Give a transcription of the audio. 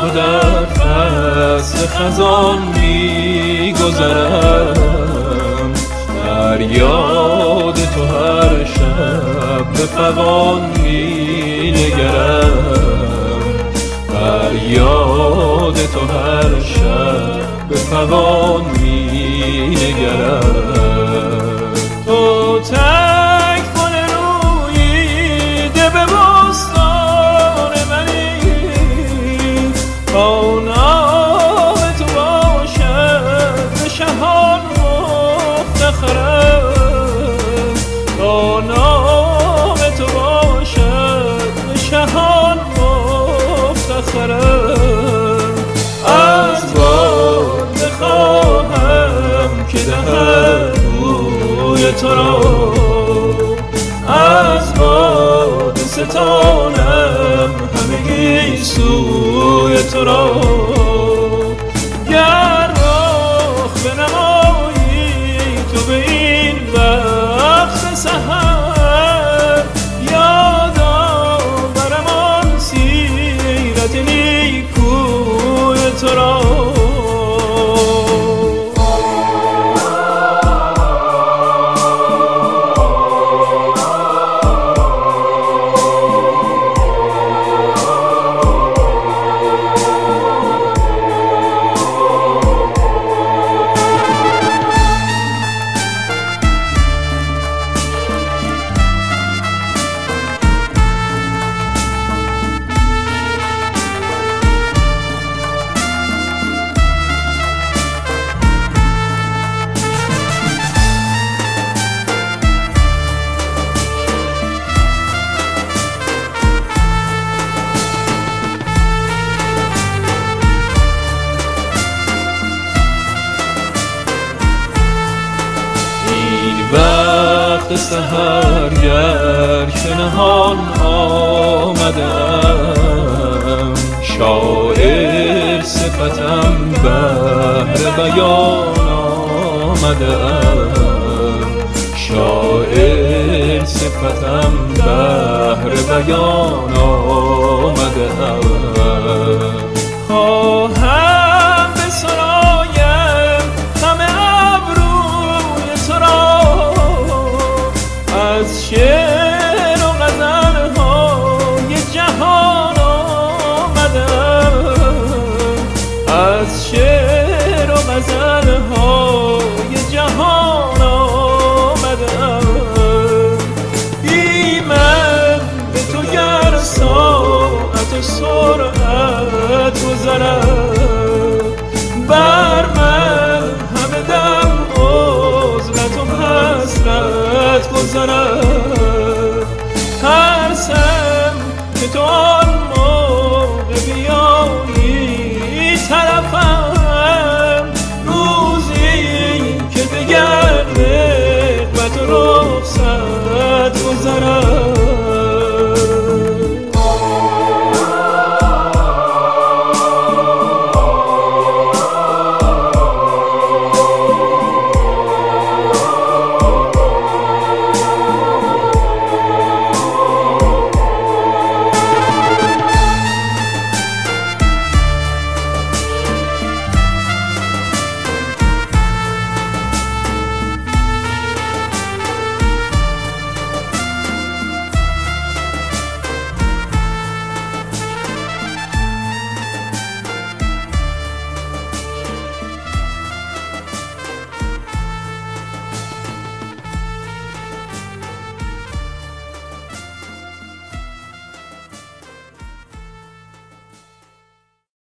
تو در فصل خزان میگذرم، در یاد تو هر شب به فغان مینگرم، بر یاد تو هر شب به فغان مینگرم. تو تک گل روییده به بستان منی، تا نام تو باشد به شهان مفتخرم، تا نام تو باشد به شهان مفتخرم. از باد بخواهم که دهد بوی تو را، از باد ستانم همگی سوی تو را. گر رخ بنمایی تو به این وقت سحر، یادم برم آن سیرت نیکوی تو را. وقت سحرگر که نهان آمدم، شاعر صفتم بهر بیان آمدم، شاعر صفتم بهر بیان آمدم. خواهم به سرایم همه ابروی تو را، از شعر و غزل‌های جهان آمدم، از شعر و غزل‌های جهان آمدم. بی من به تو گر ساعت و سرعت گذرد، بر من همه دم عزلت و حسرت گذرد. ترسم که تو